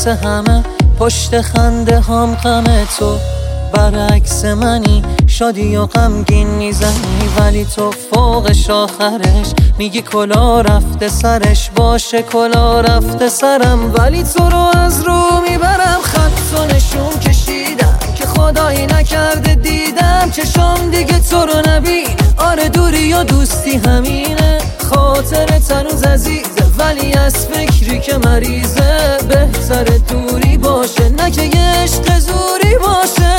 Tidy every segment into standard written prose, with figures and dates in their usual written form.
واسه همه، پشت خنده هم غم تو برعکس منی، شادی و غمگین میزنی ولی تو فوقش آخرش میگی کلا رفته سرش. باشه کلا رفته سرم ولی تو رو از رو میبرم. خط و نشون کشیدم که خدایی نکرده دیدم چشام دیگه تو رو نبین. آره دوری و دوستی همینه، خاطرت هنوز عزیزه ولی از فکری که مریضه. بهتر دوری باشه نه که یه عشق زوری باشه.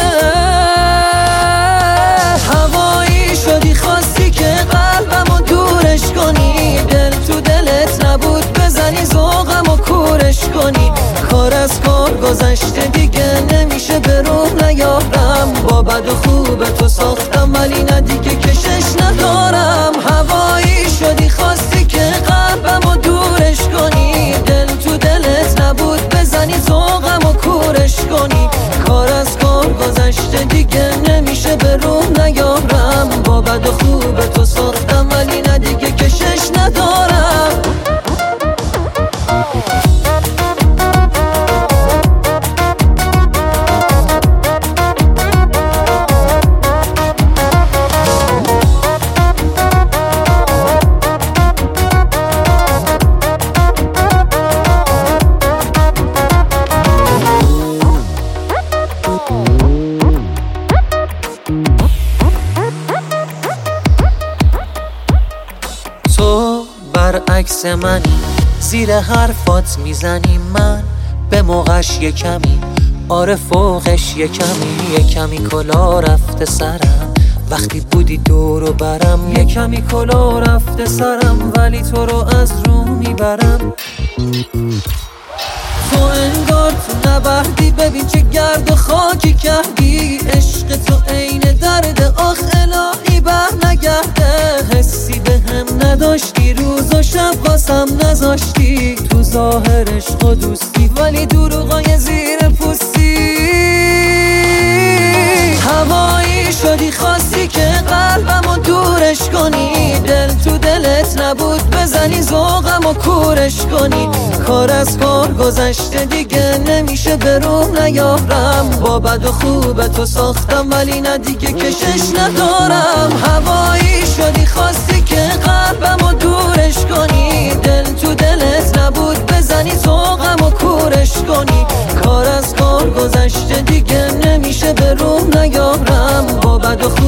هوایی شدی خواستی که قلبمو دورش کنی، دل تو دلت نبود بزنی ذوقم و کورش کنی. کار از کار گذشته دیگه نمیشه به روح نیارم. با بد و خوب تو ساختم ولی نه دیگه کشش ندارم. هوایی شدی خواستی که قلبمو دورش کنی، دل تو دلت نبود بزنی ذوقم و کورش کنی. کار از کار گذشته دیگه نمیشه به روح نیارم. با بد و خوب تو ساختم ولی نه دیگه کشش ندارم. تو برعکس منی، زیر حرفات میزنی من به موقعش یه کمی، آره فوقش یه کمی کلا رفته سرم. وقتی بودی دور و برم یه کمی کلا رفته سرم ولی تو رو از رو میبرم. تو انگار تو نبردی، ببین چه گرد و خاکی کردی. عشق تو عین درد آخ الهی بر نگرده. حسی به هم نداشتی، روز و شب واسم نذاشتی. تو ظاهر عشق و دوستی ولی دروغای زیر پوستی. هوایی شدی خواستی که قلبمو دورش کنی، دل تو دلت نبود بزنی ذوقم و کورش کنی. کار از کار گذشته دیگه نمیشه به روح نیارم. با بد و خوب تو ساختم ولی نه دیگه کشش ندارم. هوایی شدی خواستی که قلبمو دورش کنی، دل تو دلت نبود بزنی ذوقم و کورش کنی. کار از کار گذشته دیگه نمیشه به روح نیارم. با بد و